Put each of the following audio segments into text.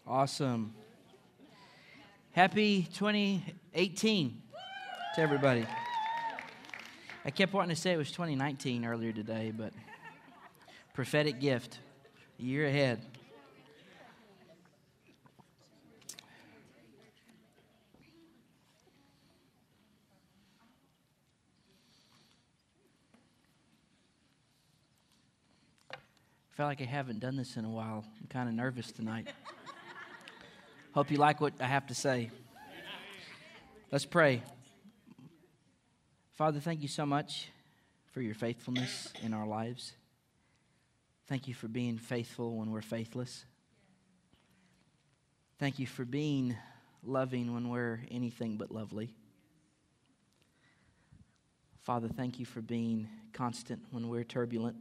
Awesome. Happy 2018 to everybody. I kept wanting to say it was 2019 earlier today, but prophetic gift, a year ahead. I feel like I haven't done this in a while. I'm kind of nervous tonight. Hope you like what I have to say. Let's pray. Father, thank you so much for your faithfulness in our lives. Thank you for being faithful when we're faithless. Thank you for being loving when we're anything but lovely. Father, thank you for being constant when we're turbulent.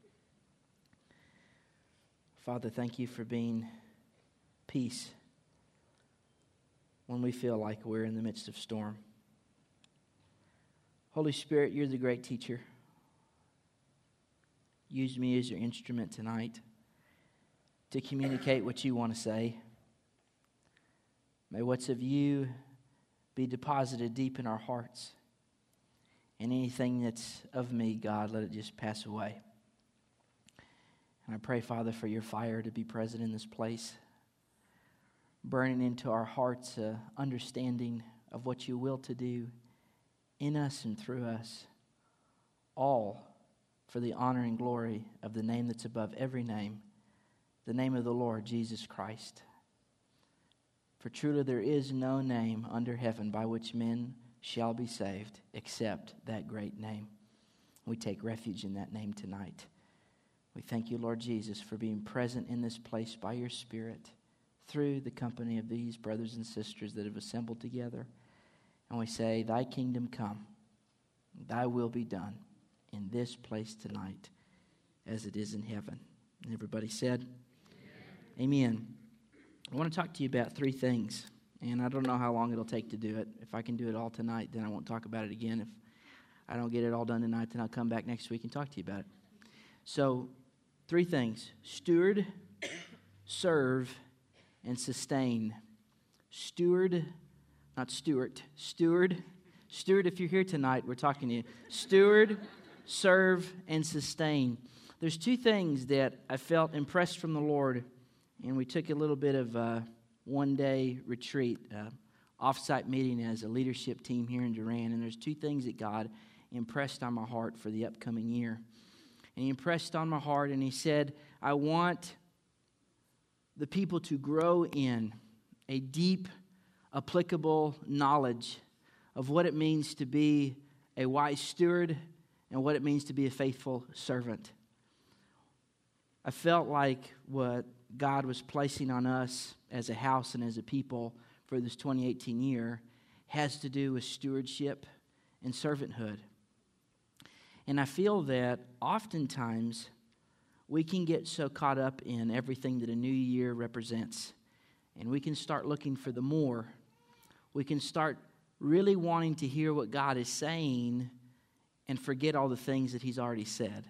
Father, thank you for being peace when we feel like we're in the midst of storm. Holy Spirit, you're the great teacher. Use me as your instrument tonight to communicate what you want to say. May what's of you be deposited deep in our hearts. And anything that's of me, God, let it just pass away. And I pray, Father, for your fire to be present in this place, burning into our hearts an understanding of what you will to do in us and through us, all for the honor and glory of the name that's above every name, the name of the Lord Jesus Christ. For truly there is no name under heaven by which men shall be saved except that great name. We take refuge in that name tonight. We thank you, Lord Jesus, for being present in this place by your Spirit through the company of these brothers and sisters that have assembled together. And we say, thy kingdom come, thy will be done in this place tonight as it is in heaven. And everybody said, Amen. I want to talk to you about three things. And I don't know how long it'll take to do it. If I can do it all tonight, then I won't talk about it again. If I don't get it all done tonight, then I'll come back next week and talk to you about it. So, three things: steward, serve, and sustain. Steward, not Stewart. Steward. Steward, if you're here tonight, we're talking to you. Steward, serve, and sustain. There's two things that I felt impressed from the Lord, and we took a little bit of a one-day retreat, off-site meeting as a leadership team here in Durand, and there's two things that God impressed on my heart for the upcoming year. And he impressed on my heart, and he said, I want the people to grow in a deep, applicable knowledge of what it means to be a wise steward and what it means to be a faithful servant. I felt like what God was placing on us as a house and as a people for this 2018 year has to do with stewardship and servanthood. And I feel that oftentimes we can get so caught up in everything that a new year represents. And we can start looking for the more. We can start really wanting to hear what God is saying and forget all the things that He's already said.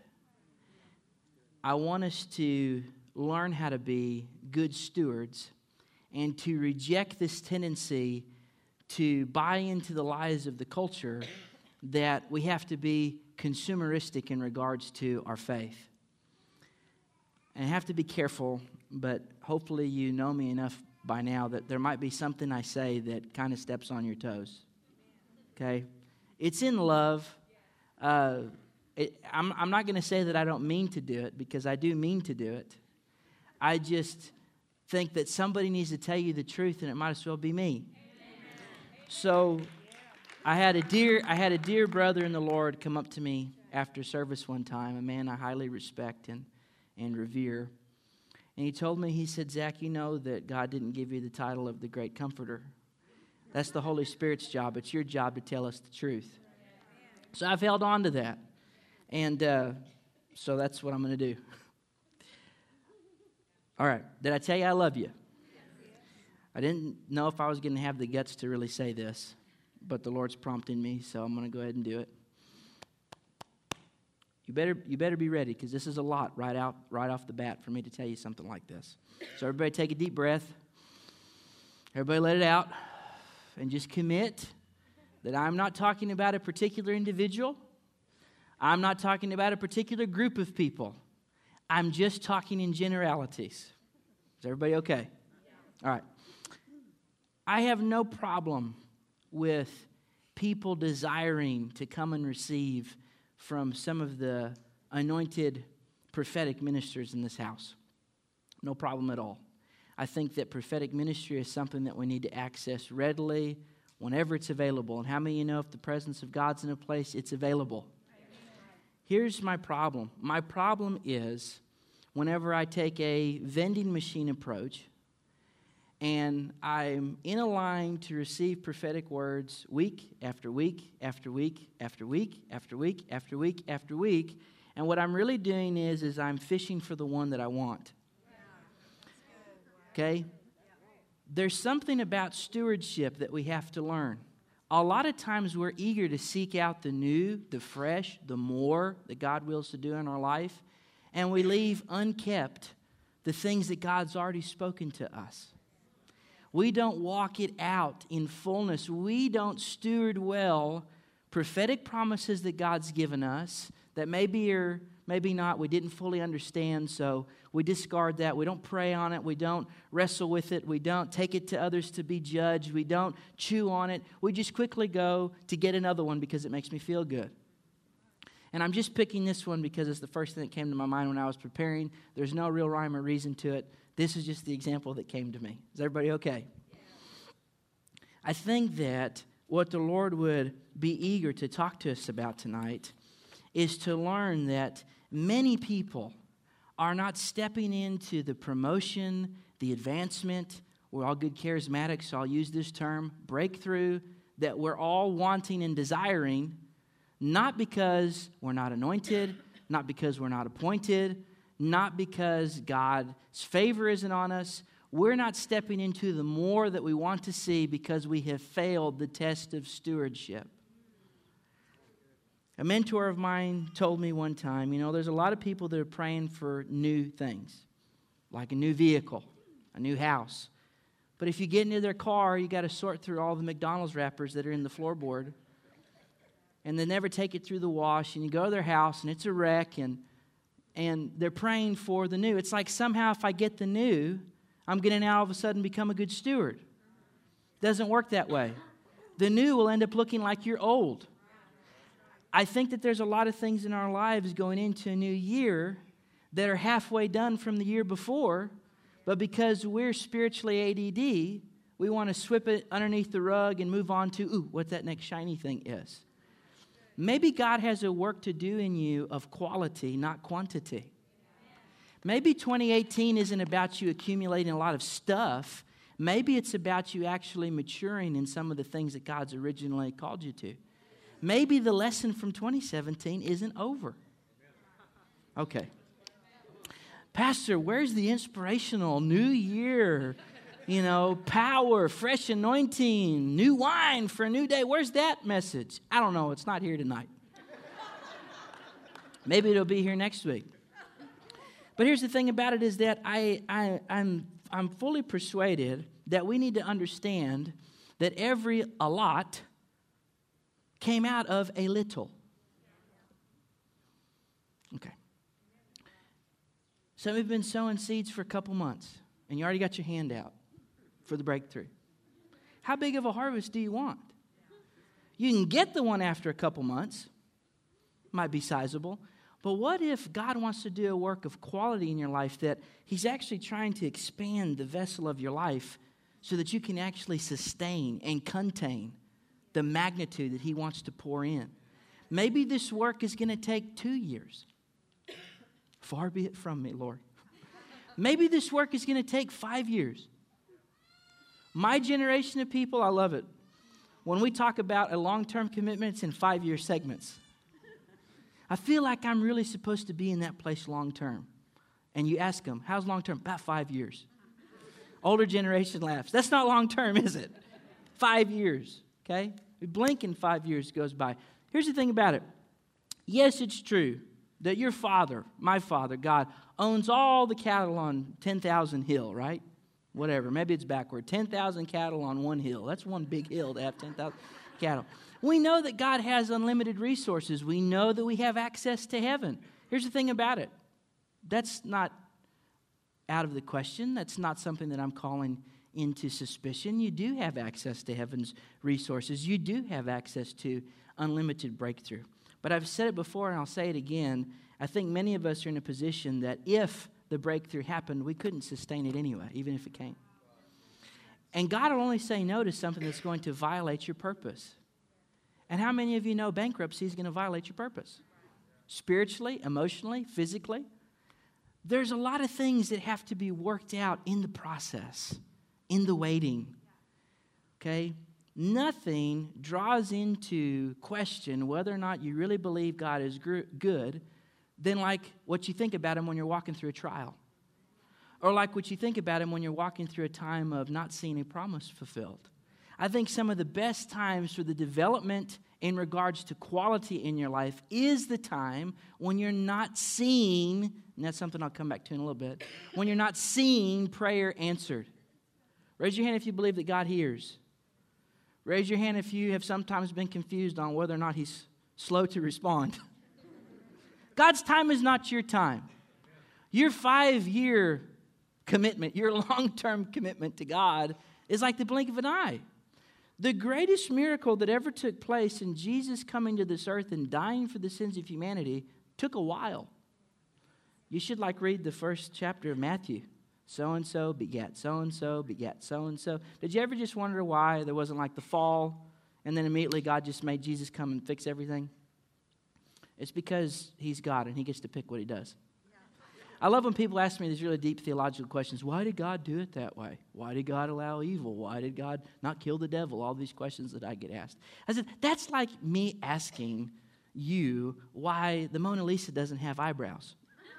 I want us to learn how to be good stewards and to reject this tendency to buy into the lies of the culture that we have to be consumeristic in regards to our faith. And I have to be careful, but hopefully you know me enough by now that there might be something I say that kind of steps on your toes. Okay? It's in love. I'm not going to say that I don't mean to do it, because I do mean to do it. I just think that somebody needs to tell you the truth, and it might as well be me. So I had a dear brother in the Lord come up to me after service one time, a man I highly respect and revere. And he told me, he said, Zach, you know that God didn't give you the title of the Great Comforter. That's the Holy Spirit's job. It's your job to tell us the truth. So I've held on to that. And so that's what I'm going to do. All right. Did I tell you I love you? I didn't know if I was going to have the guts to really say this, but the Lord's prompting me, so I'm going to go ahead and do it. You better be ready, because this is a lot right off the bat for me to tell you something like this. So everybody take a deep breath. Everybody let it out and just commit that I'm not talking about a particular individual. I'm not talking about a particular group of people. I'm just talking in generalities. Is everybody okay? All right. I have no problem with people desiring to come and receive from some of the anointed prophetic ministers in this house. No problem at all. I think that prophetic ministry is something that we need to access readily whenever it's available. And how many of you know if the presence of God's in a place, it's available? Here's my problem. My problem is whenever I take a vending machine approach and I'm in a line to receive prophetic words week after week after week after week after week after week after week, and what I'm really doing is I'm fishing for the one that I want. Okay? There's something about stewardship that we have to learn. A lot of times we're eager to seek out the new, the fresh, the more that God wills to do in our life, and we leave unkept the things that God's already spoken to us. We don't walk it out in fullness. We don't steward well prophetic promises that God's given us that maybe or maybe not we didn't fully understand, so we discard that. We don't pray on it. We don't wrestle with it. We don't take it to others to be judged. We don't chew on it. We just quickly go to get another one because it makes me feel good. And I'm just picking this one because it's the first thing that came to my mind when I was preparing. There's no real rhyme or reason to it. This is just the example that came to me. Is everybody okay? Yeah. I think that what the Lord would be eager to talk to us about tonight is to learn that many people are not stepping into the promotion, the advancement. We're all good charismatics, so I'll use this term, breakthrough, that we're all wanting and desiring, not because we're not anointed, not because we're not appointed, not because God's favor isn't on us. We're not stepping into the more that we want to see because we have failed the test of stewardship. A mentor of mine told me one time, there's a lot of people that are praying for new things, like a new vehicle, a new house. But if you get into their car, you got to sort through all the McDonald's wrappers that are in the floorboard. And they never take it through the wash, and you go to their house, and it's a wreck, and they're praying for the new. It's like somehow if I get the new, I'm going to now all of a sudden become a good steward. Doesn't work that way. The new will end up looking like you're old. I think that there's a lot of things in our lives going into a new year that are halfway done from the year before, but because we're spiritually ADD, we want to sweep it underneath the rug and move on to, what that next shiny thing is. Maybe God has a work to do in you of quality, not quantity. Maybe 2018 isn't about you accumulating a lot of stuff. Maybe it's about you actually maturing in some of the things that God's originally called you to. Maybe the lesson from 2017 isn't over. Okay. Pastor, where's the inspirational new year? Power, fresh anointing, new wine for a new day. Where's that message? I don't know. It's not here tonight. Maybe it'll be here next week. But here's the thing about it is that I'm fully persuaded that we need to understand that a lot came out of a little. Okay. Some of you have been sowing seeds for a couple months, and you already got your hand out for the breakthrough. How big of a harvest do you want? You can get the one after a couple months. Might be sizable. But what if God wants to do a work of quality in your life that He's actually trying to expand the vessel of your life so that you can actually sustain and contain the magnitude that He wants to pour in? Maybe this work is going to take 2 years. Far be it from me, Lord. Maybe this work is going to take 5 years. My generation of people, I love it. When we talk about a long-term commitment, it's in 5-year segments. I feel like I'm really supposed to be in that place long-term. And you ask them, how's long-term? About 5 years. Older generation laughs. That's not long-term, is it? 5 years, okay? We blink and 5 years goes by. Here's the thing about it. Yes, it's true that your father, my father, God, owns all the cattle on 10,000 Hill, right? Whatever. Maybe it's backward. 10,000 cattle on one hill. That's one big hill to have 10,000 cattle. We know that God has unlimited resources. We know that we have access to heaven. Here's the thing about it. That's not out of the question. That's not something that I'm calling into suspicion. You do have access to heaven's resources. You do have access to unlimited breakthrough. But I've said it before and I'll say it again. I think many of us are in a position that if the breakthrough happened, we couldn't sustain it anyway, even if it came. And God will only say no to something that's going to violate your purpose. And how many of you know bankruptcy is going to violate your purpose? Spiritually, emotionally, physically. There's a lot of things that have to be worked out in the process, in the waiting. Okay? Nothing draws into question whether or not you really believe God is good than like what you think about Him when you're walking through a trial. Or like what you think about Him when you're walking through a time of not seeing a promise fulfilled. I think some of the best times for the development in regards to quality in your life is the time when you're not seeing, and that's something I'll come back to in a little bit, when you're not seeing prayer answered. Raise your hand if you believe that God hears. Raise your hand if you have sometimes been confused on whether or not He's slow to respond. God's time is not your time. Your 5-year commitment, your long-term commitment to God is like the blink of an eye. The greatest miracle that ever took place in Jesus coming to this earth and dying for the sins of humanity took a while. You should read the first chapter of Matthew. So-and-so begat so-and-so begat so-and-so. Did you ever just wonder why there wasn't the fall and then immediately God just made Jesus come and fix everything? It's because He's God and He gets to pick what He does. I love when people ask me these really deep theological questions. Why did God do it that way? Why did God allow evil? Why did God not kill the devil? All these questions that I get asked. I said, that's like me asking you why the Mona Lisa doesn't have eyebrows.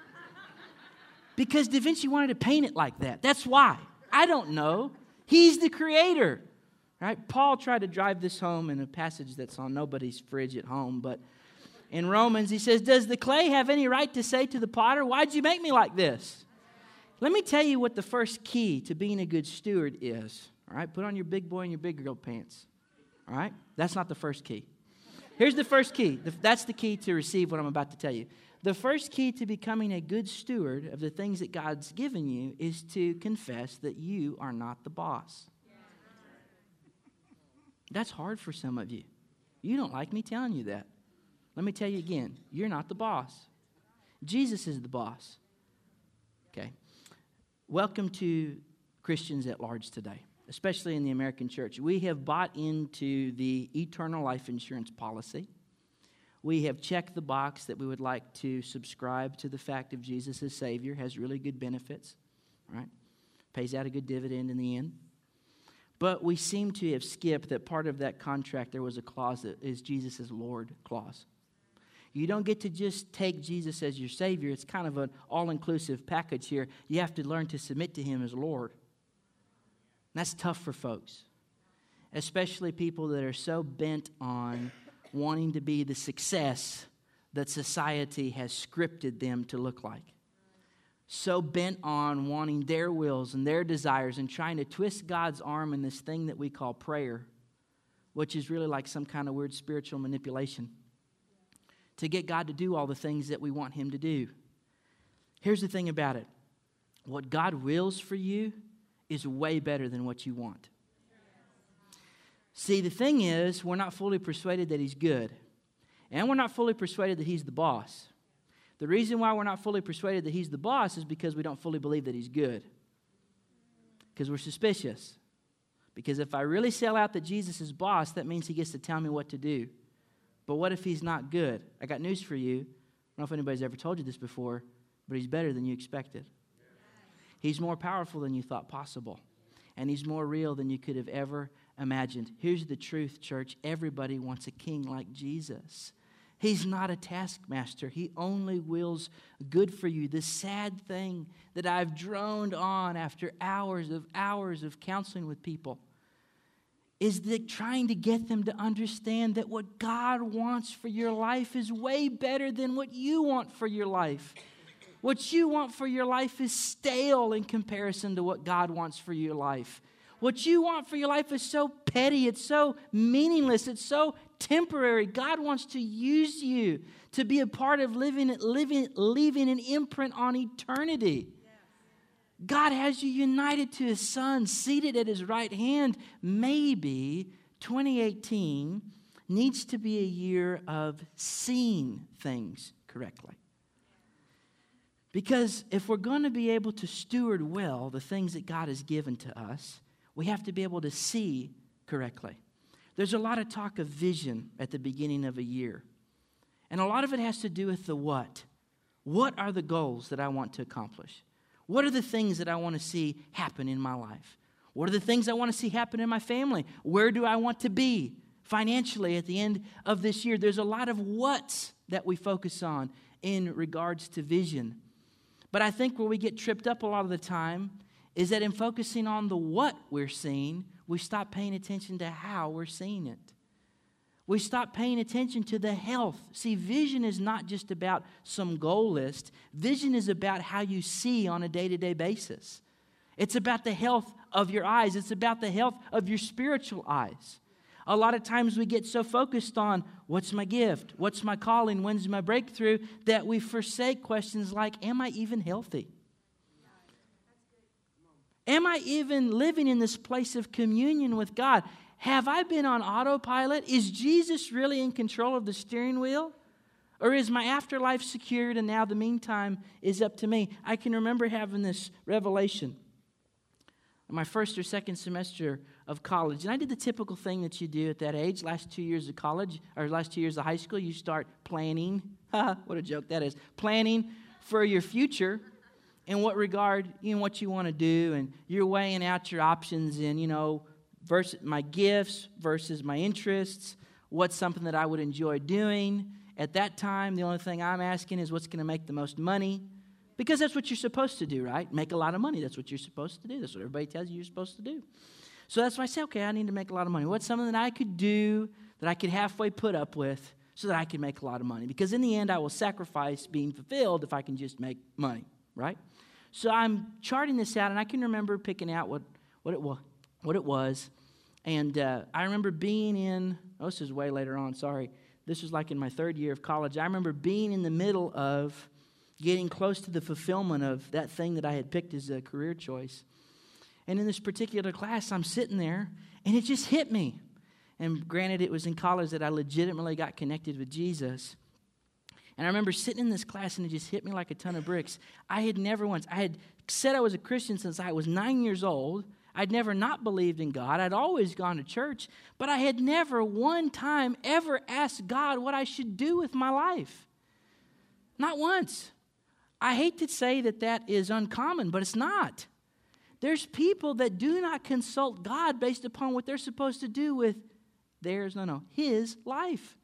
Because Da Vinci wanted to paint it like that. That's why. I don't know. He's the creator. Right? Paul tried to drive this home in a passage that's on nobody's fridge at home, but in Romans, he says, does the clay have any right to say to the potter, why'd you make me like this? Let me tell you what the first key to being a good steward is. All right, put on your big boy and your big girl pants. All right, that's not the first key. Here's the first key. That's the key to receive what I'm about to tell you. The first key to becoming a good steward of the things that God's given you is to confess that you are not the boss. That's hard for some of you. You don't like me telling you that. Let me tell you again, you're not the boss. Jesus is the boss. Okay. Welcome to Christians at large today, especially in the American church. We have bought into the eternal life insurance policy. We have checked the box that we would like to subscribe to the fact of Jesus as Savior, has really good benefits, right? Pays out a good dividend in the end. But we seem to have skipped that part of that contract. There was a clause that is Jesus as Lord clause. You don't get to just take Jesus as your Savior. It's kind of an all-inclusive package here. You have to learn to submit to Him as Lord. And that's tough for folks, especially people that are so bent on wanting to be the success that society has scripted them to look like. So bent on wanting their wills and their desires and trying to twist God's arm in this thing that we call prayer, which is really like some kind of weird spiritual manipulation, to get God to do all the things that we want Him to do. Here's the thing about it. What God wills for you is way better than what you want. See, the thing is, we're not fully persuaded that He's good. And we're not fully persuaded that He's the boss. The reason why we're not fully persuaded that He's the boss is because we don't fully believe that He's good. Because we're suspicious. Because if I really sell out that Jesus is boss, that means He gets to tell me what to do. But what if He's not good? I got news for you. I don't know if anybody's ever told you this before, but He's better than you expected. He's more powerful than you thought possible. And He's more real than you could have ever imagined. Here's the truth, church. Everybody wants a king like Jesus. He's not a taskmaster. He only wills good for you. The sad thing that I've droned on after hours of counseling with people is that trying to get them to understand that what God wants for your life is way better than what you want for your life. What you want for your life is stale in comparison to what God wants for your life. What you want for your life is so petty. It's so meaningless. It's so temporary. God wants to use you to be a part of leaving an imprint on eternity. God has you united to His Son, seated at His right hand. Maybe 2018 needs to be a year of seeing things correctly. Because if we're going to be able to steward well the things that God has given to us, we have to be able to see correctly. There's a lot of talk of vision at the beginning of a year. And a lot of it has to do with the what. What are the goals that I want to accomplish? What are the things that I want to see happen in my life? What are the things I want to see happen in my family? Where do I want to be financially at the end of this year? There's a lot of what's that we focus on in regards to vision. But I think where we get tripped up a lot of the time is that in focusing on the what we're seeing, we stop paying attention to how we're seeing it. We stop paying attention to the health. See, vision is not just about some goal list. Vision is about how you see on a day-to-day basis. It's about the health of your eyes. It's about the health of your spiritual eyes. A lot of times we get so focused on what's my gift, what's my calling, when's my breakthrough, that we forsake questions like, am I even healthy? Am I even living in this place of communion with God? Have I been on autopilot? Is Jesus really in control of the steering wheel? Or is my afterlife secured and now the meantime is up to me? I can remember having this revelation in my first or second semester of college. And I did the typical thing that you do at that age. Last 2 years of college, or last 2 years of high school, you start planning. What a joke that is. Planning for your future. In what regard, what you want to do. And you're weighing out your options in, versus my gifts versus my interests. What's something that I would enjoy doing? At that time, the only thing I'm asking is what's going to make the most money. Because that's what you're supposed to do, right? Make a lot of money. That's what you're supposed to do. That's what everybody tells you you're supposed to do. So that's why I say, okay, I need to make a lot of money. What's something that I could do that I could halfway put up with so that I can make a lot of money? Because in the end, I will sacrifice being fulfilled if I can just make money, right? So I'm charting this out, and I can remember picking out what it was. And I remember being in, this is way later on, sorry. This was like in my third year of college. I remember being in the middle of getting close to the fulfillment of that thing that I had picked as a career choice. And in this particular class, I'm sitting there, and it just hit me. And granted, it was in college that I legitimately got connected with Jesus. And I remember sitting in this class, and it just hit me like a ton of bricks. I had said I was a Christian since I was 9 years old. I'd never not believed in God. I'd always gone to church, but I had never one time ever asked God what I should do with my life. Not once. I hate to say that is uncommon, but it's not. There's people that do not consult God based upon what they're supposed to do with His life.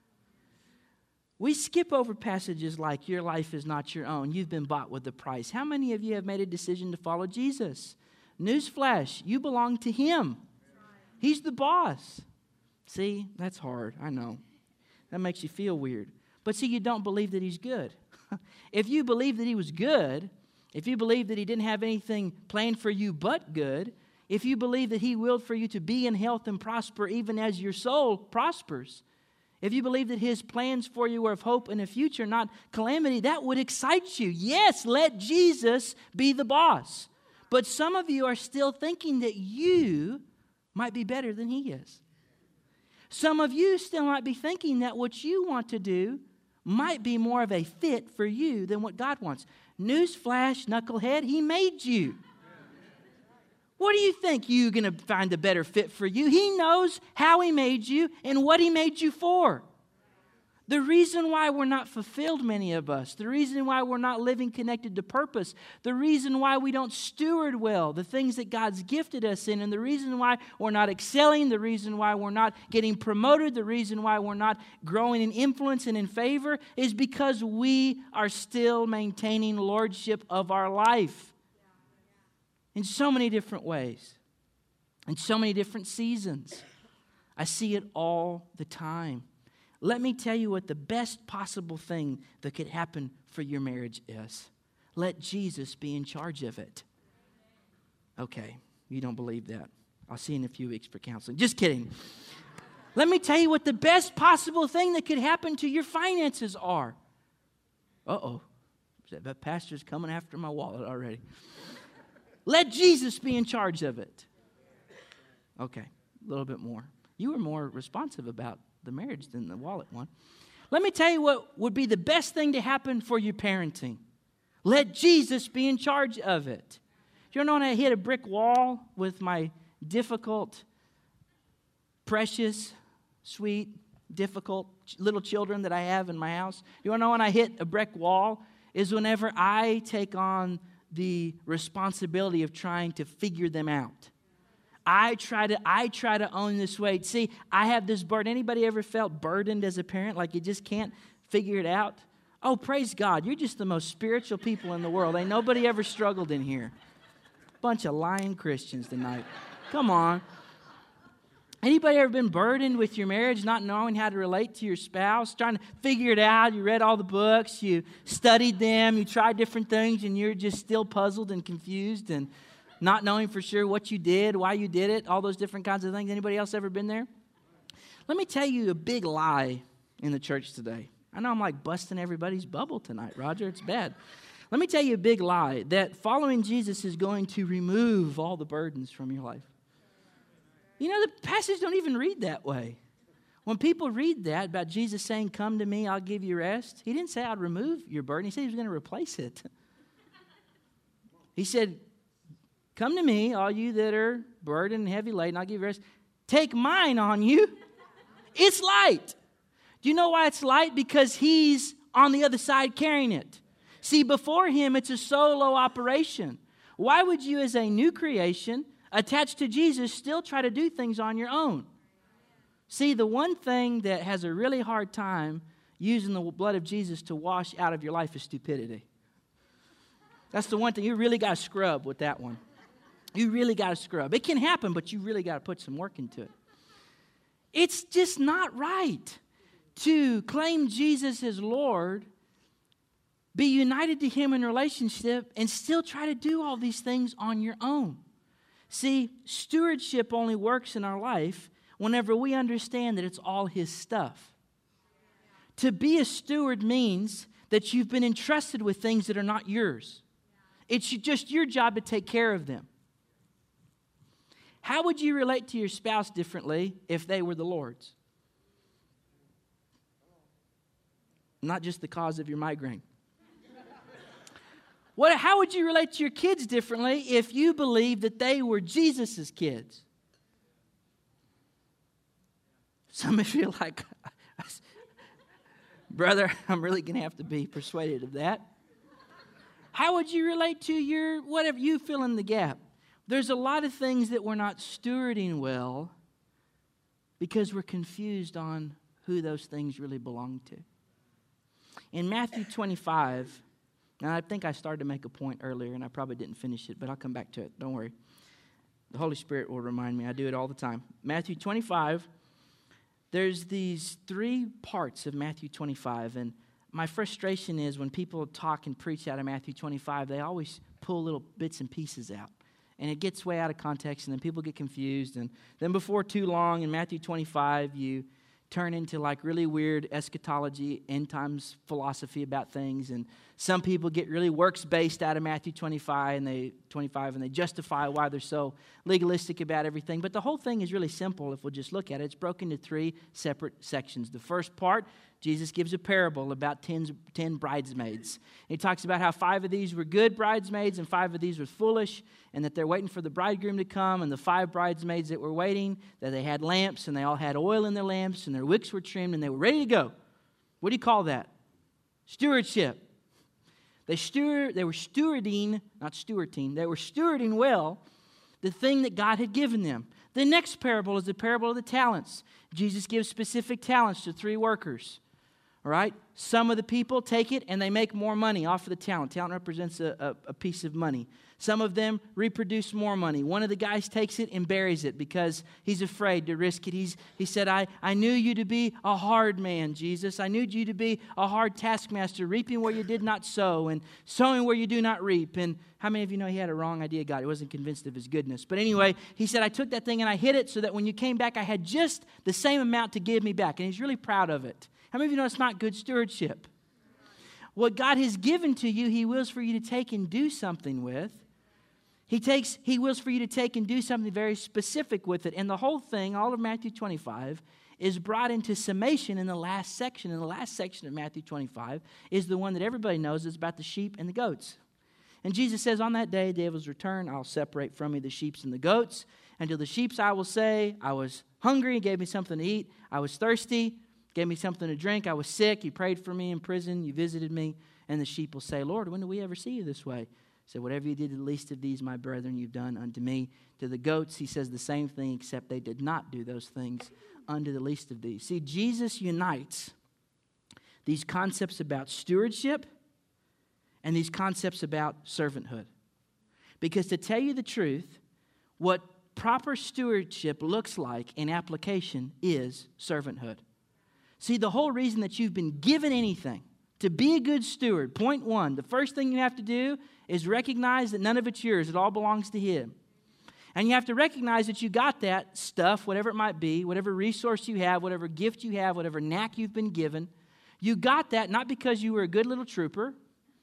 We skip over passages like, your life is not your own. You've been bought with a price. How many of you have made a decision to follow Jesus? Newsflash, you belong to Him. He's the boss. See, that's hard. I know. That makes you feel weird. But see, you don't believe that He's good. If you believe that He was good, if you believe that He didn't have anything planned for you but good, if you believe that He willed for you to be in health and prosper even as your soul prospers, if you believe that His plans for you are of hope and a future, not calamity, that would excite you. Yes, let Jesus be the boss. But some of you are still thinking that you might be better than He is. Some of you still might be thinking that what you want to do might be more of a fit for you than what God wants. Newsflash, knucklehead, He made you. What do you think you're going to find a better fit for you? He knows how He made you and what He made you for. The reason why we're not fulfilled, many of us, the reason why we're not living connected to purpose, the reason why we don't steward well the things that God's gifted us in, and the reason why we're not excelling, the reason why we're not getting promoted, the reason why we're not growing in influence and in favor is because we are still maintaining lordship of our life in so many different ways, in so many different seasons. I see it all the time. Let me tell you what the best possible thing that could happen for your marriage is. Let Jesus be in charge of it. Okay, you don't believe that. I'll see you in a few weeks for counseling. Just kidding. Let me tell you what the best possible thing that could happen to your finances are. Uh-oh. That pastor's coming after my wallet already. Let Jesus be in charge of it. Okay, a little bit more. You were more responsive about the marriage than the wallet one. Let me tell you what would be the best thing to happen for your parenting. Let Jesus be in charge of it. You know when I hit a brick wall with my difficult, precious, sweet, difficult little children that I have in my house? You want to know when I hit a brick wall? Is whenever I take on the responsibility of trying to figure them out. I try to own this weight. See, I have this burden. Anybody ever felt burdened as a parent, like you just can't figure it out? Oh, praise God. You're just the most spiritual people in the world. Ain't nobody ever struggled in here. Bunch of lying Christians tonight. Come on. Anybody ever been burdened with your marriage, not knowing how to relate to your spouse, trying to figure it out? You read all the books, you studied them, you tried different things, and you're just still puzzled and confused and not knowing for sure what you did, why you did it, all those different kinds of things. Anybody else ever been there? Let me tell you a big lie in the church today. I know I'm like busting everybody's bubble tonight, Roger. It's bad. Let me tell you a big lie, that following Jesus is going to remove all the burdens from your life. You know, the passage don't even read that way. When people read that about Jesus saying, come to me, I'll give you rest, he didn't say I'd remove your burden. He said he was going to replace it. He said, come to me, all you that are burdened and heavy laden, I'll give you rest. Take mine on you. It's light. Do you know why it's light? Because he's on the other side carrying it. See, before him, it's a solo operation. Why would you, as a new creation, attached to Jesus, still try to do things on your own? See, the one thing that has a really hard time using the blood of Jesus to wash out of your life is stupidity. That's the one thing. You really got to scrub with that one. You really got to scrub. It can happen, but you really got to put some work into it. It's just not right to claim Jesus as Lord, be united to him in relationship, and still try to do all these things on your own. See, stewardship only works in our life whenever we understand that it's all his stuff. To be a steward means that you've been entrusted with things that are not yours. It's just your job to take care of them. How would you relate to your spouse differently if they were the Lord's? Not just the cause of your migraine. How would you relate to your kids differently if you believed that they were Jesus' kids? Some of you are like, brother, I'm really going to have to be persuaded of that. How would you relate to your, whatever, you fill in the gap? There's a lot of things that we're not stewarding well because we're confused on who those things really belong to. In Matthew 25, and I think I started to make a point earlier, and I probably didn't finish it, but I'll come back to it. Don't worry. The Holy Spirit will remind me. I do it all the time. Matthew 25, there's these three parts of Matthew 25, and my frustration is when people talk and preach out of Matthew 25, they always pull little bits and pieces out. And it gets way out of context, and then people get confused. And then before too long, in Matthew 25, you turn into like really weird eschatology, end times philosophy about things. And some people get really works-based out of Matthew 25, and they justify why they're so legalistic about everything. But the whole thing is really simple if we'll just look at it. It's broken into three separate sections. The first part, Jesus gives a parable about 10 bridesmaids. He talks about how 5 of these were good bridesmaids and 5 of these were foolish, and that they're waiting for the bridegroom to come. And the 5 bridesmaids that were waiting, that they had lamps, and they all had oil in their lamps, and their wicks were trimmed, and they were ready to go. What do you call that? Stewardship. They were stewarding, not stewarding, they were stewarding well the thing that God had given them. The next parable is the parable of the talents. Jesus gives specific talents to 3 workers. All right? Some of the people take it and they make more money off of the talent. Talent represents a piece of money. Some of them reproduce more money. One of the guys takes it and buries it because he's afraid to risk it. He said, I knew you to be a hard man, Jesus. I knew you to be a hard taskmaster, reaping where you did not sow and sowing where you do not reap. And how many of you know he had a wrong idea of God? He wasn't convinced of his goodness. But anyway, he said, I took that thing and I hid it so that when you came back, I had just the same amount to give me back. And he's really proud of it. How many of you know it's not good stewardship? What God has given to you, He wills for you to take and do something with. He wills for you to take and do something very specific with it. And the whole thing, all of Matthew 25, is brought into summation in the last section. And the last section of Matthew 25 is the one that everybody knows is about the sheep and the goats. And Jesus says, on that day, David's return, I'll separate from me the sheep and the goats. And to the sheep I will say, I was hungry, He gave me something to eat. I was thirsty, gave me something to drink. I was sick, You prayed for me in prison, You visited me. And the sheep will say, Lord, when did we ever see You this way? He said, whatever You did to the least of these, my brethren, You've done unto me. To the goats, He says the same thing, except they did not do those things unto the least of these. See, Jesus unites these concepts about stewardship and these concepts about servanthood. Because to tell you the truth, what proper stewardship looks like in application is servanthood. See, the whole reason that you've been given anything, to be a good steward, point one, the first thing you have to do is recognize that none of it's yours. It all belongs to Him. And you have to recognize that you got that stuff, whatever it might be, whatever resource you have, whatever gift you have, whatever knack you've been given. You got that not because you were a good little trooper,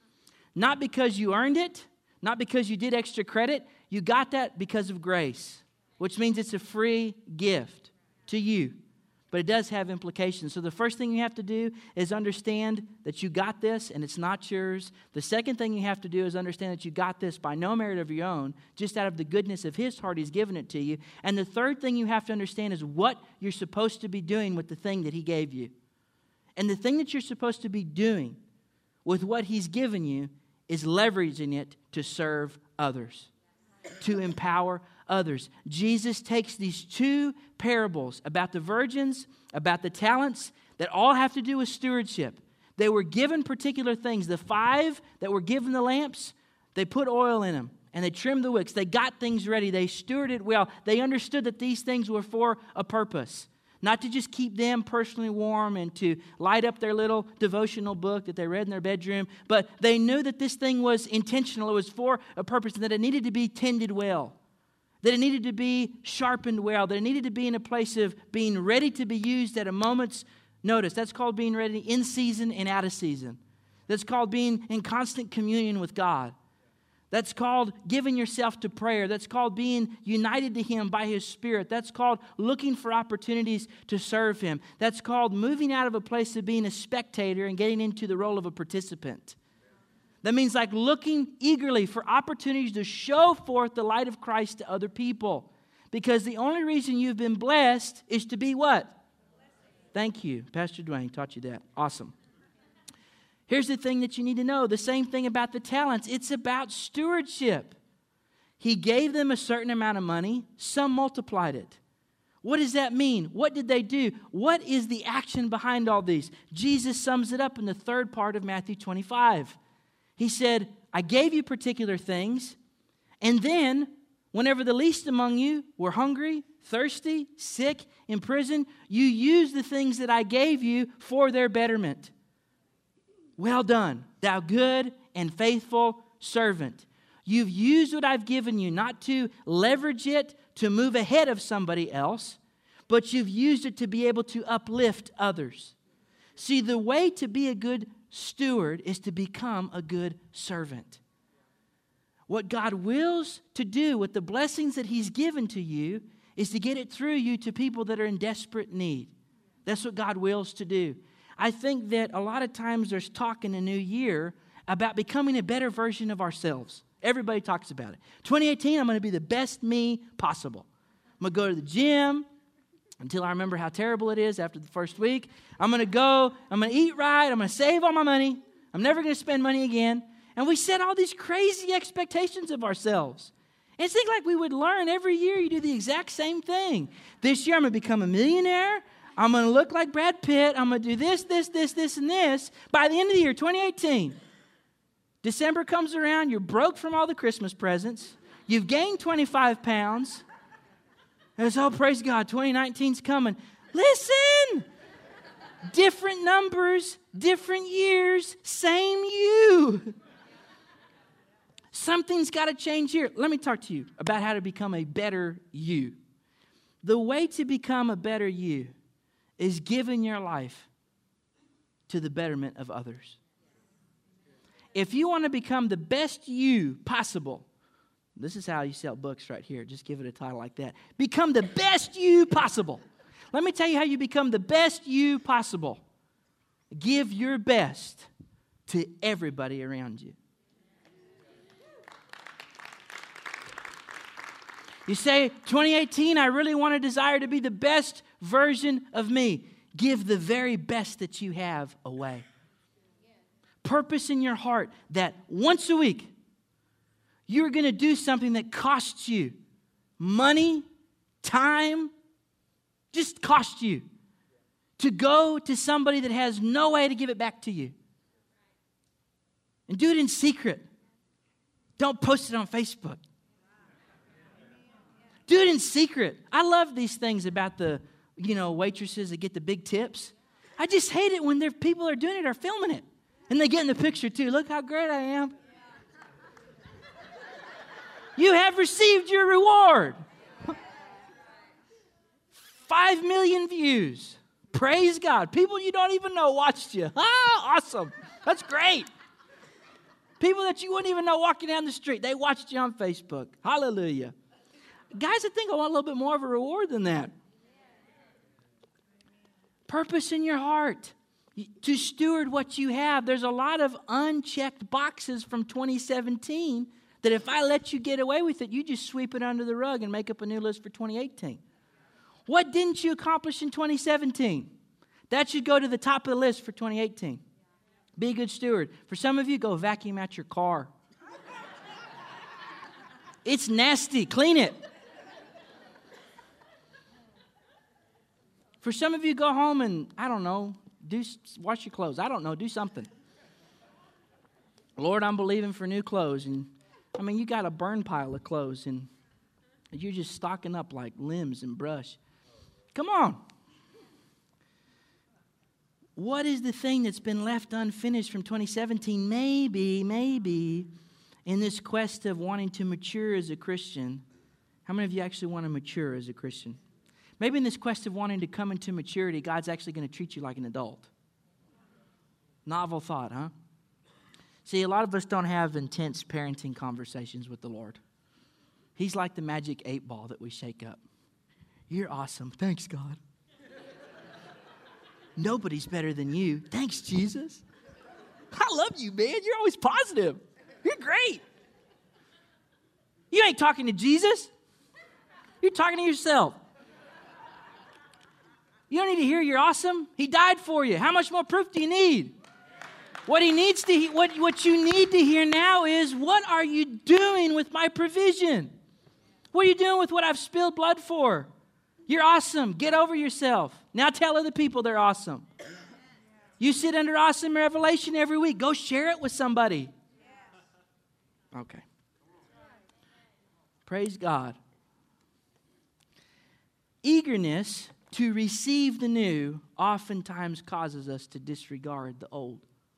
not because you earned it, not because you did extra credit. You got that because of grace, which means it's a free gift to you. But it does have implications. So the first thing you have to do is understand that you got this and it's not yours. The second thing you have to do is understand that you got this by no merit of your own, just out of the goodness of His heart, He's given it to you. And the third thing you have to understand is what you're supposed to be doing with the thing that He gave you. And the thing that you're supposed to be doing with what He's given you is leveraging it to serve others, to empower others. Jesus takes these two parables about the virgins, about the talents, that all have to do with stewardship. They were given particular things. The 5 that were given the lamps, they put oil in them and they trimmed the wicks. They got things ready. They stewarded well. They understood that these things were for a purpose. Not to just keep them personally warm and to light up their little devotional book that they read in their bedroom, but they knew that this thing was intentional. It was for a purpose and that it needed to be tended well, that it needed to be sharpened well, that it needed to be in a place of being ready to be used at a moment's notice. That's called being ready in season and out of season. That's called being in constant communion with God. That's called giving yourself to prayer. That's called being united to Him by His Spirit. That's called looking for opportunities to serve Him. That's called moving out of a place of being a spectator and getting into the role of a participant. That means like looking eagerly for opportunities to show forth the light of Christ to other people. Because the only reason you've been blessed is to be what? Thank you. Pastor Dwayne taught you that. Awesome. Here's the thing that you need to know. The same thing about the talents. It's about stewardship. He gave them a certain amount of money. Some multiplied it. What does that mean? What did they do? What is the action behind all these? Jesus sums it up in the third part of Matthew 25. He said, I gave you particular things, and then whenever the least among you were hungry, thirsty, sick, in prison, you used the things that I gave you for their betterment. Well done, thou good and faithful servant. You've used what I've given you not to leverage it to move ahead of somebody else, but you've used it to be able to uplift others. See, the way to be a good steward is to become a good servant. What God wills to do with the blessings that He's given to you is to get it through you to people that are in desperate need. That's what God wills to do. I think that a lot of times there's talk in the new year about becoming a better version of ourselves. Everybody talks about it. 2018, I'm going to be the best me possible. I'm going to go to the gym until I remember how terrible it is after the first week. I'm going to eat right, I'm going to save all my money. I'm never going to spend money again. And we set all these crazy expectations of ourselves. And it seems like we would learn every year you do the exact same thing. This year I'm going to become a millionaire. I'm going to look like Brad Pitt. I'm going to do this, and this. By the end of the year, 2018, December comes around. You're broke from all the Christmas presents. You've gained 25 pounds. And it's, oh, praise God, 2019's coming. Listen! Different numbers, different years, same you. Something's got to change here. Let me talk to you about how to become a better you. The way to become a better you is giving your life to the betterment of others. If you want to become the best you possible, this is how you sell books right here. Just give it a title like that. Become the best you possible. Let me tell you how you become the best you possible. Give your best to everybody around you. You say, 2018, I really want to desire to be the best version of me. Give the very best that you have away. Purpose in your heart that once a week, you're going to do something that costs you money, time, just cost you to go to somebody that has no way to give it back to you. And do it in secret. Don't post it on Facebook. Do it in secret. I love these things about the, waitresses that get the big tips. I just hate it when people are doing it or filming it. And they get in the picture too. Look how great I am. You have received your reward. 5 million views. Praise God. People you don't even know watched you. Ah, awesome. That's great. People that you wouldn't even know walking down the street, they watched you on Facebook. Hallelujah. Guys, I think I want a little bit more of a reward than that. Purpose in your heart to steward what you have. There's a lot of unchecked boxes from 2017 that if I let you get away with it, you just sweep it under the rug and make up a new list for 2018. What didn't you accomplish in 2017? That should go to the top of the list for 2018. Be a good steward. For some of you, go vacuum out your car. It's nasty. Clean it. For some of you, go home and, wash your clothes. Do something. Lord, I'm believing for new clothes. And, you got a burn pile of clothes, and you're just stocking up like limbs and brush. Come on. What is the thing that's been left unfinished from 2017? Maybe, in this quest of wanting to mature as a Christian. How many of you actually want to mature as a Christian? Maybe in this quest of wanting to come into maturity, God's actually going to treat you like an adult. Novel thought, huh? See, a lot of us don't have intense parenting conversations with the Lord. He's like the magic 8-ball that we shake up. You're awesome. Thanks, God. Nobody's better than you. Thanks, Jesus. I love you, man. You're always positive. You're great. You ain't talking to Jesus. You're talking to yourself. You don't need to hear you're awesome. He died for you. How much more proof do you need? What you need to hear now is, what are you doing with my provision? What are you doing with what I've spilled blood for? You're awesome. Get over yourself. Now tell other people they're awesome. You sit under awesome revelation every week. Go share it with somebody. Okay. Praise God. Eagerness to receive the new oftentimes causes us to disregard the old.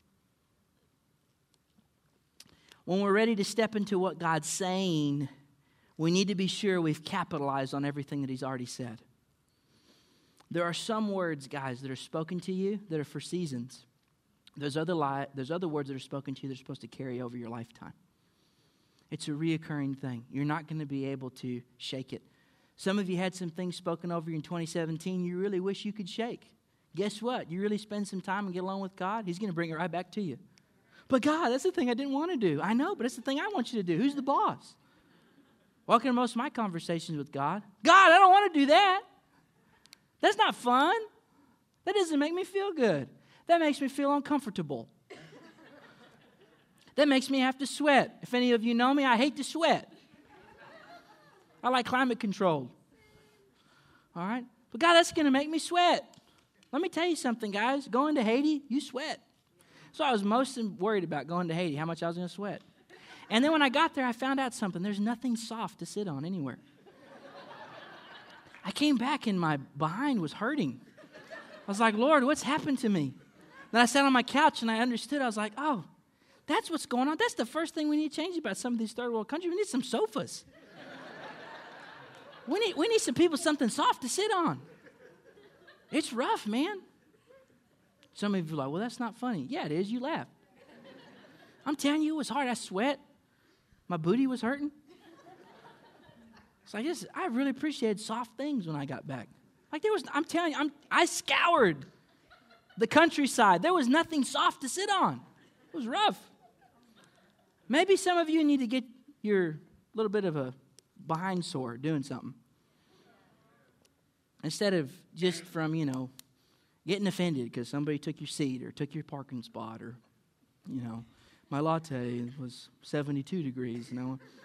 When we're ready to step into what God's saying, we need to be sure we've capitalized on everything that He's already said. There are some words, guys, that are spoken to you that are for seasons. There's other words that are spoken to you that are supposed to carry over your lifetime. It's a reoccurring thing. You're not going to be able to shake it. Some of you had some things spoken over you in 2017 you really wish you could shake. Guess what? You really spend some time and get along with God, He's going to bring it right back to you. But God, that's the thing I didn't want to do. I know, but it's the thing I want you to do. Who's the boss? Welcome to most of my conversations with God. God, I don't want to do that. That's not fun. That doesn't make me feel good. That makes me feel uncomfortable. That makes me have to sweat. If any of you know me, I hate to sweat. I like climate control. All right? But God, that's going to make me sweat. Let me tell you something, guys. Going to Haiti, you sweat. So I was most worried about going to Haiti, how much I was going to sweat. And then when I got there, I found out something. There's nothing soft to sit on anywhere. I came back and my behind was hurting. I was like, Lord, what's happened to me? Then I sat on my couch and I understood. I was like, oh, that's what's going on. That's the first thing we need to change about some of these third world countries. We need some sofas. We need some people, something soft to sit on. It's rough, man. Some of you are like, well, that's not funny. Yeah, it is. You laugh. I'm telling you, it was hard. I sweat. My booty was hurting. So I really appreciated soft things when I got back. Like I'm telling you, I scoured the countryside. There was nothing soft to sit on. It was rough. Maybe some of you need to get your little bit of a behind sore doing something. Instead of just from, getting offended because somebody took your seat or took your parking spot or, my latte was 72 degrees,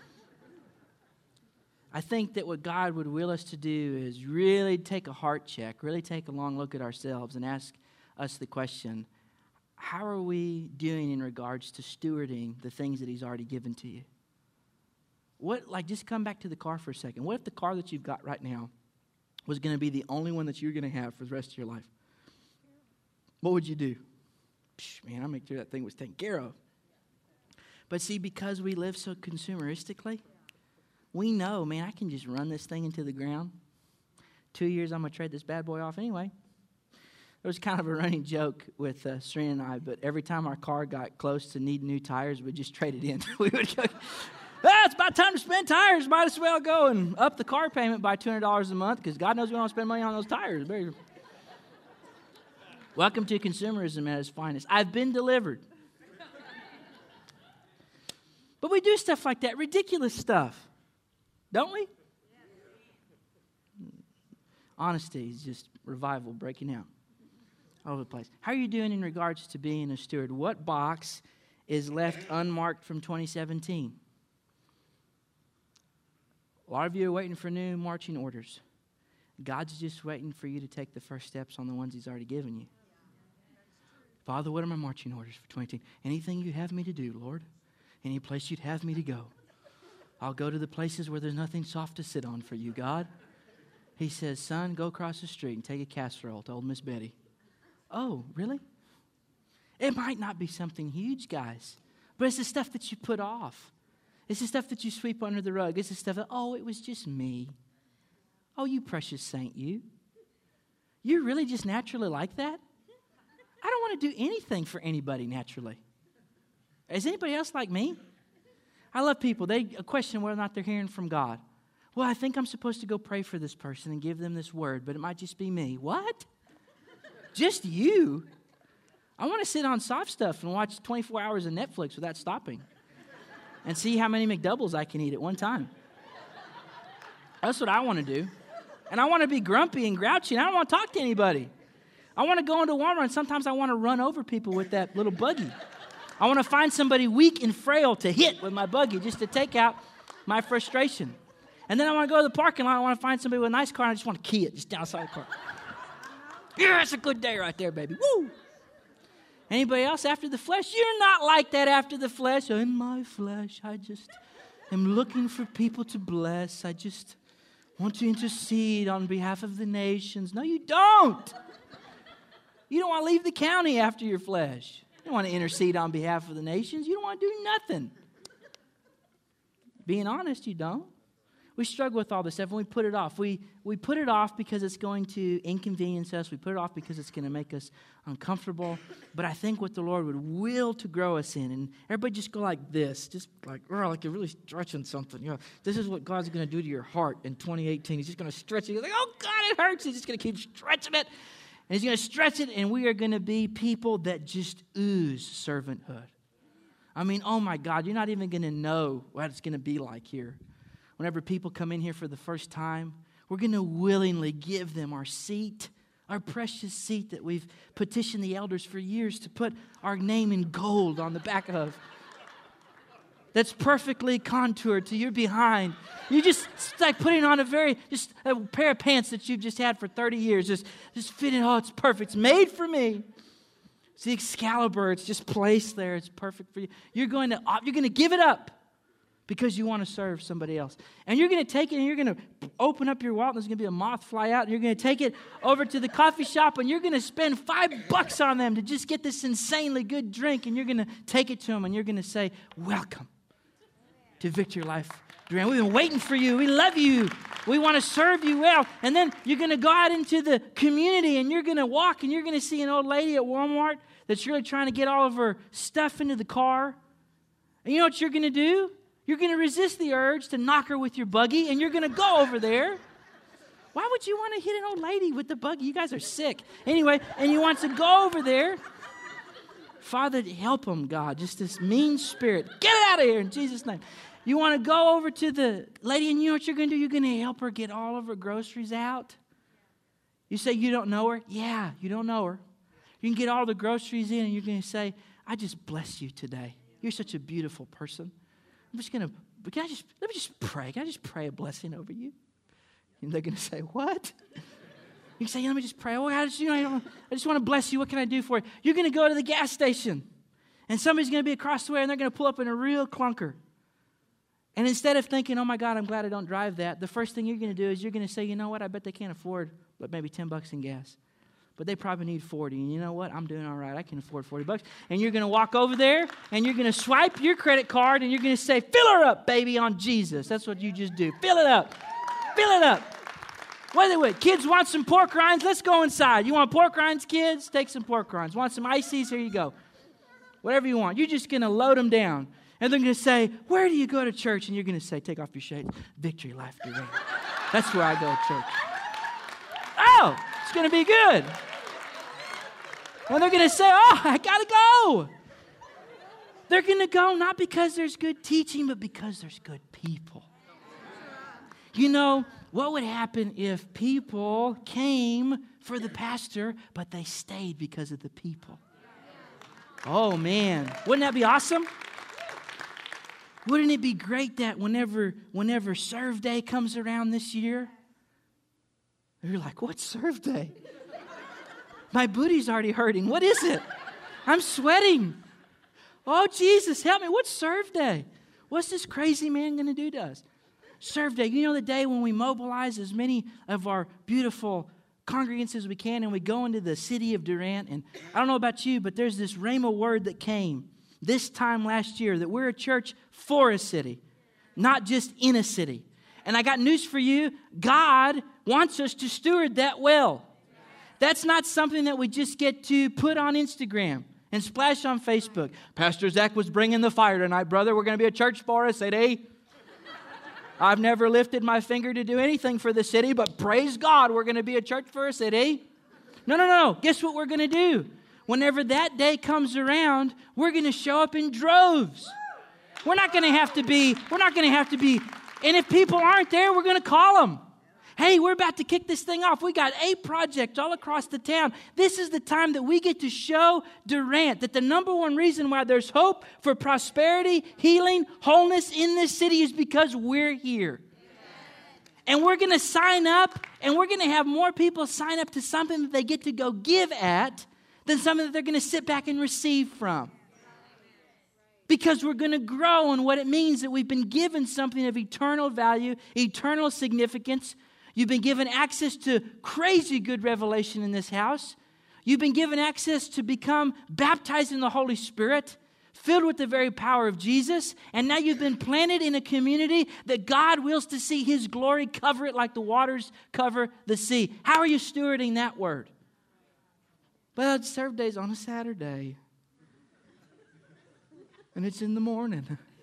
I think that what God would will us to do is really take a heart check, really take a long look at ourselves and ask us the question, how are we doing in regards to stewarding the things that He's already given to you? Just come back to the car for a second. What if the car that you've got right now was going to be the only one that you're going to have for the rest of your life? What would you do? Man, I'll make sure that thing was taken care of. But see, because we live so consumeristically, we know, man, I can just run this thing into the ground. 2 years, I'm going to trade this bad boy off anyway. There was kind of a running joke with Serena and I, but every time our car got close to needing new tires, we'd just trade it in. We would go, it's about time to spend tires. Might as well go and up the car payment by $200 a month because God knows we don't spend money on those tires. Welcome to consumerism at its finest. I've been delivered. But we do stuff like that, ridiculous stuff. Don't we? Honesty is just revival breaking out all over the place. How are you doing in regards to being a steward? What box is left unmarked from 2017? A lot of you are waiting for new marching orders. God's just waiting for you to take the first steps on the ones He's already given you. Father, what are my marching orders for 2018? Anything you have me to do, Lord. Any place you'd have me to go. I'll go to the places where there's nothing soft to sit on for you, God. He says, son, go across the street and take a casserole to old Miss Betty. Oh, really? It might not be something huge, guys, but it's the stuff that you put off. It's the stuff that you sweep under the rug. It's the stuff that, it was just me. Oh, you precious saint, you. You're really just naturally like that? I don't want to do anything for anybody naturally. Is anybody else like me? I love people. They question whether or not they're hearing from God. Well, I think I'm supposed to go pray for this person and give them this word, but it might just be me. What? Just you? I want to sit on soft stuff and watch 24 hours of Netflix without stopping and see how many McDoubles I can eat at one time. That's what I want to do. And I want to be grumpy and grouchy, and I don't want to talk to anybody. I want to go into Walmart, and sometimes I want to run over people with that little buggy. I want to find somebody weak and frail to hit with my buggy just to take out my frustration. And then I want to go to the parking lot. I want to find somebody with a nice car, and I just want to key it just outside the car. Yeah, it's a good day right there, baby. Woo! Anybody else after the flesh? You're not like that after the flesh. In my flesh, I just am looking for people to bless. I just want to intercede on behalf of the nations. No, you don't. You don't want to leave the county after your flesh. You don't want to intercede on behalf of the nations. You don't want to do nothing. Being honest, you don't. We struggle with all this stuff and we put it off. We put it off because it's going to inconvenience us. We put it off because it's going to make us uncomfortable. But I think what the Lord would will to grow us in, and everybody just go like this, just like you're really stretching something. This is what God's going to do to your heart in 2018. He's just going to stretch it. He's like, oh God, it hurts. He's just going to keep stretching it. And He's going to stretch it, and we are going to be people that just ooze servanthood. I mean, oh my God, you're not even going to know what it's going to be like here. Whenever people come in here for the first time, we're going to willingly give them our seat, our precious seat that we've petitioned the elders for years to put our name in gold on the back of. that's perfectly contoured to your behind. It's like putting on just a pair of pants that you've just had for 30 years. Just fitting, it's perfect. It's made for me. It's the Excalibur. It's just placed there. It's perfect for you. You're going to give it up because you want to serve somebody else. And you're going to take it and you're going to open up your wallet and there's going to be a moth fly out and you're going to take it over to the coffee shop and you're going to spend $5 on them to just get this insanely good drink, and you're going to take it to them and you're going to say, welcome to Victory Life Durant. We've been waiting for you. We love you. We want to serve you well. And then you're going to go out into the community and you're going to walk and you're going to see an old lady at Walmart that's really trying to get all of her stuff into the car. And you know what you're going to do? You're going to resist the urge to knock her with your buggy, and you're going to go over there. Why would you want to hit an old lady with the buggy? You guys are sick. Anyway, and you want to go over there. Father, help them, God. Just this mean spirit. Get it out of here in Jesus' name. You want to go over to the lady, and you know what you're going to do? You're going to help her get all of her groceries out. You say you don't know her? Yeah, you don't know her. You can get all the groceries in, and you're going to say, I just bless you today. You're such a beautiful person. I'm just going to, let me just pray. Can I just pray a blessing over you? And they're going to say, what? You can say, let me just pray. Oh, I just want to bless you. What can I do for you? You're going to go to the gas station, and somebody's going to be across the way, and they're going to pull up in a real clunker. And instead of thinking, oh, my God, I'm glad I don't drive that, the first thing you're going to do is you're going to say, you know what? I bet they can't afford but maybe $10 in gas. But they probably need 40. And you know what? I'm doing all right. I can afford $40. And you're going to walk over there, and you're going to swipe your credit card, and you're going to say, fill her up, baby, on Jesus. That's what you just do. Fill it up. Fill it up. Wait. Kids want some pork rinds? Let's go inside. You want pork rinds, kids? Take some pork rinds. Want some ices? Here you go. Whatever you want. You're just going to load them down. And they're going to say, where do you go to church? And you're going to say, take off your shades. Victory Life Durant. That's where I go to church. Oh, it's going to be good. And they're going to say, oh, I got to go. They're going to go not because there's good teaching, but because there's good people. You know, what would happen if people came for the pastor, but they stayed because of the people? Oh, man. Wouldn't that be awesome? Wouldn't it be great that whenever Serve Day comes around this year, you're like, what's Serve Day? My booty's already hurting. What is it? I'm sweating. Oh, Jesus, help me. What's Serve Day? What's this crazy man going to do to us? Serve Day. You know the day when we mobilize as many of our beautiful congregants as we can, and we go into the city of Durant. And I don't know about you, but there's this rhema word that came this time last year that we're a church for a city, not just in a city. And I got news for you. God wants us to steward that well. That's not something that we just get to put on Instagram and splash on Facebook. Pastor Zach was bringing the fire tonight, brother. We're going to be a church for a city. I've never lifted my finger to do anything for the city, but praise God, we're going to be a church for a city. No. Guess what we're going to do? Whenever that day comes around, we're going to show up in droves. We're not going to have to be, and if people aren't there, we're going to call them. Hey, we're about to kick this thing off. We got 8 projects all across the town. This is the time that we get to show Durant that the number one reason why there's hope for prosperity, healing, wholeness in this city is because we're here. And we're going to sign up, and we're going to have more people sign up to something that they get to go give at than something that they're going to sit back and receive from. Because we're going to grow in what it means that we've been given something of eternal value, eternal significance. You've been given access to crazy good revelation in this house. You've been given access to become baptized in the Holy Spirit, filled with the very power of Jesus. And now you've been planted in a community that God wills to see His glory cover it like the waters cover the sea. How are you stewarding that word? Well, Serve Day's on a Saturday. And it's in the morning.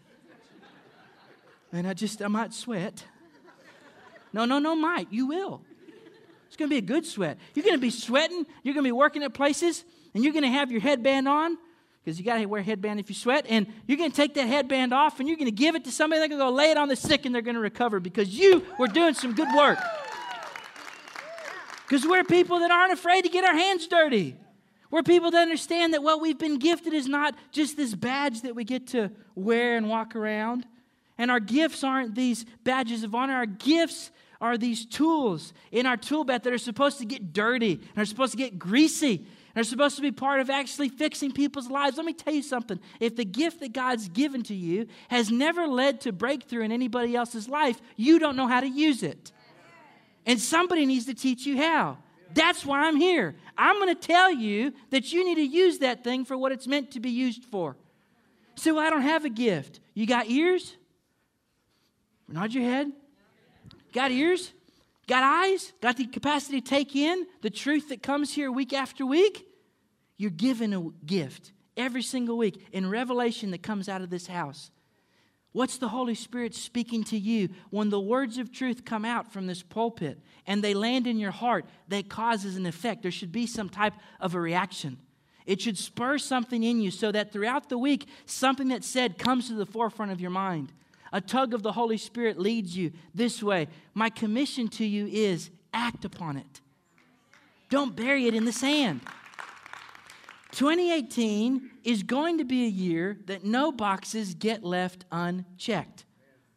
And I might sweat. No, might. You will. It's going to be a good sweat. You're going to be sweating. You're going to be working at places. And you're going to have your headband on. Because you got to wear a headband if you sweat. And you're going to take that headband off. And you're going to give it to somebody. They're going to go lay it on the sick. And they're going to recover. Because you were doing some good work. Because we're people that aren't afraid to get our hands dirty. We're people that understand that what we've been gifted is not just this badge that we get to wear and walk around. And our gifts aren't these badges of honor. Our gifts are these tools in our tool belt that are supposed to get dirty and are supposed to get greasy and are supposed to be part of actually fixing people's lives. Let me tell you something. If the gift that God's given to you has never led to breakthrough in anybody else's life, you don't know how to use it. And somebody needs to teach you how. That's why I'm here. I'm going to tell you that you need to use that thing for what it's meant to be used for. Say, well, I don't have a gift. You got ears? Nod your head. Got ears? Got eyes? Got the capacity to take in the truth that comes here week after week? You're given a gift every single week in revelation that comes out of this house. What's the Holy Spirit speaking to you when the words of truth come out from this pulpit and they land in your heart that causes an effect? There should be some type of a reaction. It should spur something in you so that throughout the week, something that's said comes to the forefront of your mind. A tug of the Holy Spirit leads you this way. My commission to you is act upon it. Don't bury it in the sand. 2018 is going to be a year that no boxes get left unchecked.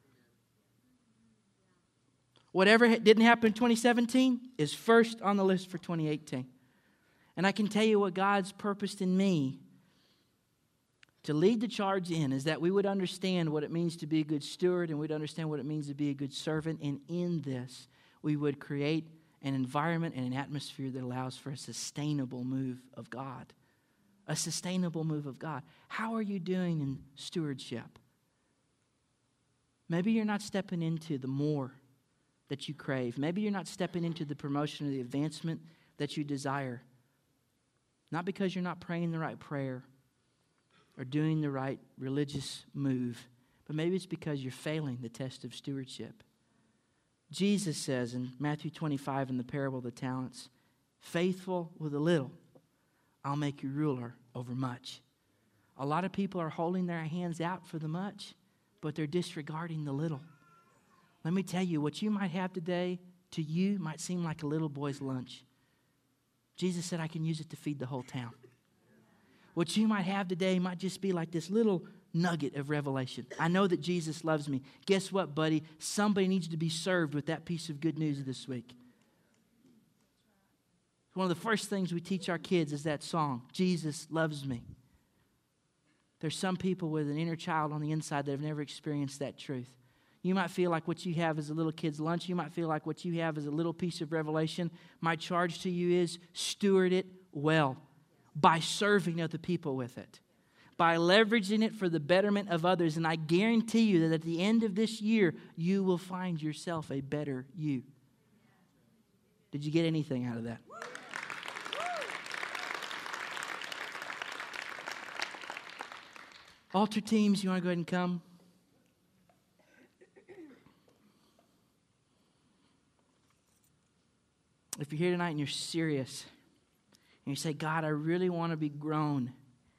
Whatever didn't happen in 2017 is first on the list for 2018. And I can tell you what God's purposed in me to lead the charge in is that we would understand what it means to be a good steward and we'd understand what it means to be a good servant. And in this, we would create an environment and an atmosphere that allows for a sustainable move of God. A sustainable move of God. How are you doing in stewardship? Maybe you're not stepping into the more that you crave. Maybe you're not stepping into the promotion or the advancement that you desire. Not because you're not praying the right prayer or doing the right religious move, but maybe it's because you're failing the test of stewardship. Jesus says in Matthew 25 in the parable of the talents, faithful with a little, I'll make you ruler over much. A lot of people are holding their hands out for the much, but they're disregarding the little. Let me tell you, what you might have today to you might seem like a little boy's lunch. Jesus said, I can use it to feed the whole town. What you might have today might just be like this little nugget of revelation. I know that Jesus loves me. Guess what, buddy? Somebody needs to be served with that piece of good news this week. One of the first things we teach our kids is that song, Jesus Loves Me. There's some people with an inner child on the inside that have never experienced that truth. You might feel like what you have is a little kid's lunch. You might feel like what you have is a little piece of revelation. My charge to you is steward it well by serving other people with it, by leveraging it for the betterment of others. And I guarantee you that at the end of this year, you will find yourself a better you. Did you get anything out of that? Altar teams, you want to go ahead and come? If you're here tonight and you're serious, and you say, God, I really want to be grown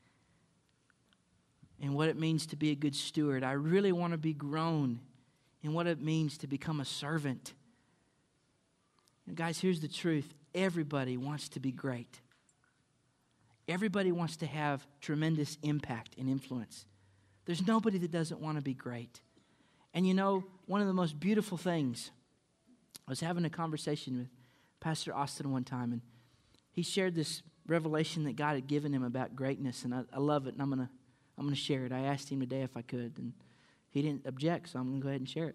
in what it means to be a good steward. I really want to be grown in what it means to become a servant. And guys, here's the truth. Everybody wants to be great. Everybody wants to have tremendous impact and influence. There's nobody that doesn't want to be great. And you know, one of the most beautiful things, I was having a conversation with Pastor Austin one time, and he shared this revelation that God had given him about greatness, and I love it, and I'm gonna share it. I asked him today if I could, and he didn't object, so I'm gonna go ahead and share it.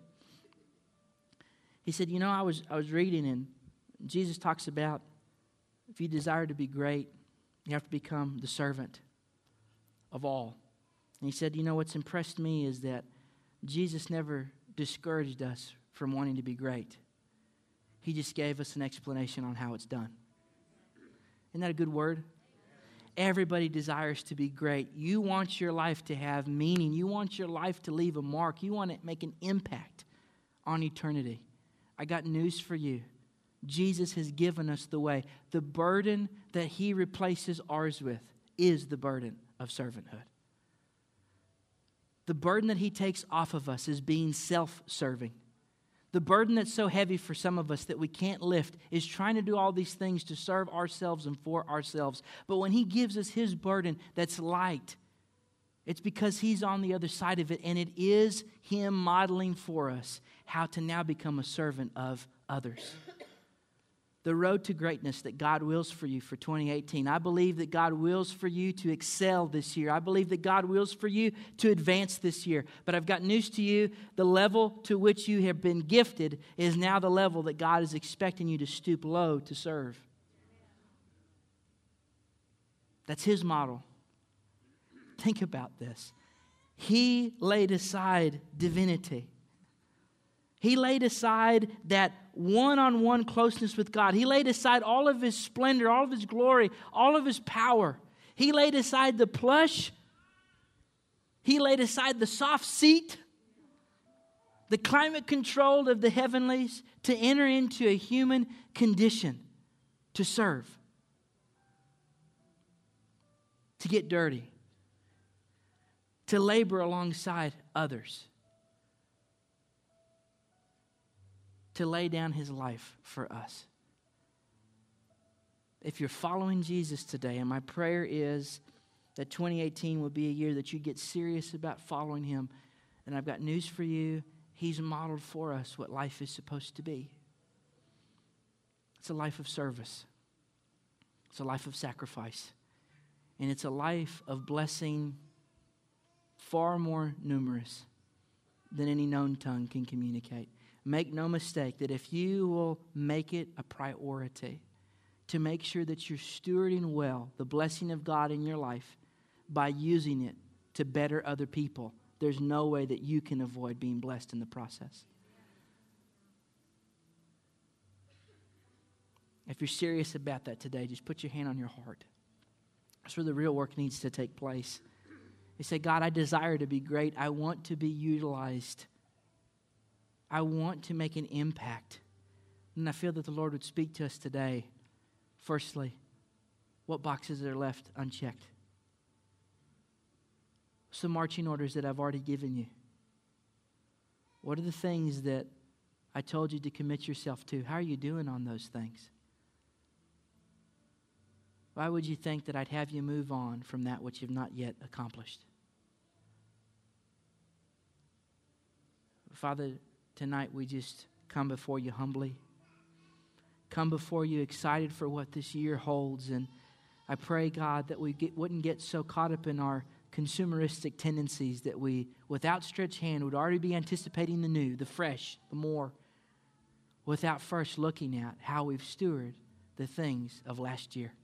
He said, you know, I was reading, and Jesus talks about if you desire to be great, you have to become the servant of all. And he said, you know, what's impressed me is that Jesus never discouraged us from wanting to be great. He just gave us an explanation on how it's done. Isn't that a good word? Everybody desires to be great. You want your life to have meaning. You want your life to leave a mark. You want to make an impact on eternity. I got news for you. Jesus has given us the way. The burden that he replaces ours with is the burden of servanthood. The burden that he takes off of us is being self-serving. The burden that's so heavy for some of us that we can't lift is trying to do all these things to serve ourselves and for ourselves. But when He gives us His burden that's light, it's because He's on the other side of it, and it is Him modeling for us how to now become a servant of others. The road to greatness that God wills for you for 2018. I believe that God wills for you to excel this year. I believe that God wills for you to advance this year. But I've got news to you. The level to which you have been gifted is now the level that God is expecting you to stoop low to serve. That's His model. Think about this. He laid aside divinity. He laid aside that one-on-one closeness with God. He laid aside all of His splendor, all of His glory, all of His power. He laid aside the plush. He laid aside the soft seat, the climate control of the heavenlies, to enter into a human condition, to serve, to get dirty, to labor alongside others, to lay down His life for us. If you're following Jesus today, and my prayer is that 2018 will be a year that you get serious about following Him, and I've got news for you. He's modeled for us what life is supposed to be. It's a life of service. It's a life of sacrifice. And it's a life of blessing far more numerous than any known tongue can communicate. Make no mistake that if you will make it a priority to make sure that you're stewarding well the blessing of God in your life by using it to better other people, there's no way that you can avoid being blessed in the process. If you're serious about that today, just put your hand on your heart. That's where the real work needs to take place. You say, God, I desire to be great. I want to be utilized. I want to make an impact. And I feel that the Lord would speak to us today. Firstly, what boxes are left unchecked? Some marching orders that I've already given you. What are the things that I told you to commit yourself to? How are you doing on those things? Why would you think that I'd have you move on from that which you've not yet accomplished? Father, tonight we just come before you humbly. Come before you excited for what this year holds. And I pray, God, that we wouldn't get so caught up in our consumeristic tendencies that we, with outstretched hand, would already be anticipating the new, the fresh, the more, without first looking at how we've stewarded the things of last year.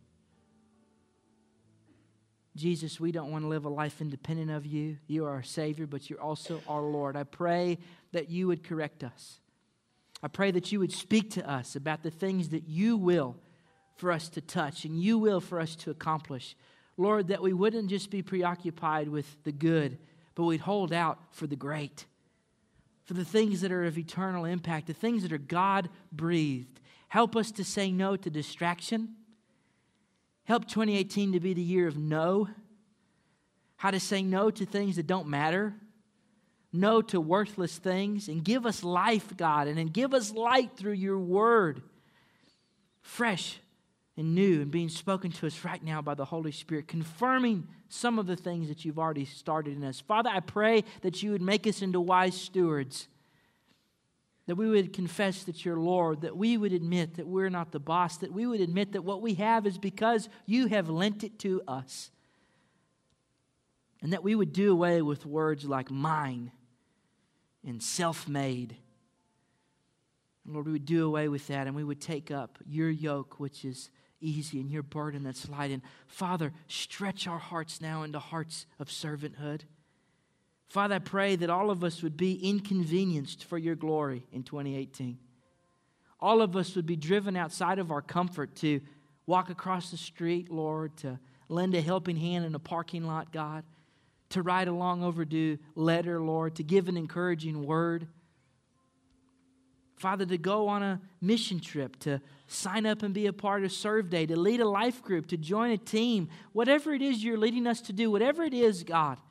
Jesus, we don't want to live a life independent of you. You are our Savior, but you're also our Lord. I pray that you would correct us. I pray that you would speak to us about the things that you will for us to touch and you will for us to accomplish. Lord, that we wouldn't just be preoccupied with the good, but we'd hold out for the great, for the things that are of eternal impact, the things that are God-breathed. Help us to say no to distraction. Help 2018 to be the year of no. How to say no to things that don't matter. No to worthless things. And give us life, God. And then give us light through your word. Fresh and new and being spoken to us right now by the Holy Spirit. Confirming some of the things that you've already started in us. Father, I pray that you would make us into wise stewards. That we would confess that you're Lord, that we would admit that we're not the boss, that we would admit that what we have is because you have lent it to us. And that we would do away with words like mine and self-made. Lord, we would do away with that and we would take up your yoke, which is easy, and your burden that's light. And Father, stretch our hearts now into hearts of servanthood. Father, I pray that all of us would be inconvenienced for your glory in 2018. All of us would be driven outside of our comfort to walk across the street, Lord, to lend a helping hand in a parking lot, God, to write a long overdue letter, Lord, to give an encouraging word. Father, to go on a mission trip, to sign up and be a part of Serve Day, to lead a life group, to join a team, whatever it is you're leading us to do, whatever it is, God,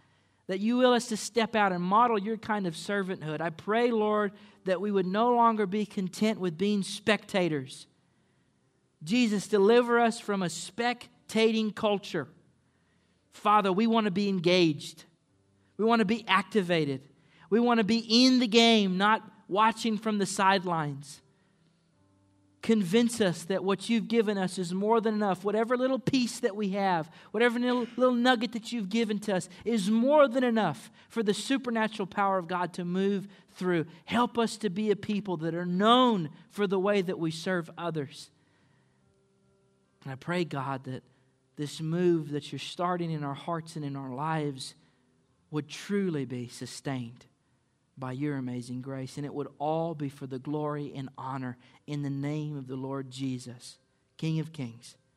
that you will us to step out and model your kind of servanthood. I pray, Lord, that we would no longer be content with being spectators. Jesus, deliver us from a spectating culture. Father, we want to be engaged. We want to be activated. We want to be in the game, not watching from the sidelines. Convince us that what you've given us is more than enough. Whatever little piece that we have, whatever little nugget that you've given to us is more than enough for the supernatural power of God to move through. Help us to be a people that are known for the way that we serve others. And I pray, God, that this move that you're starting in our hearts and in our lives would truly be sustained by your amazing grace. And it would all be for the glory and honor in the name of the Lord Jesus, King of Kings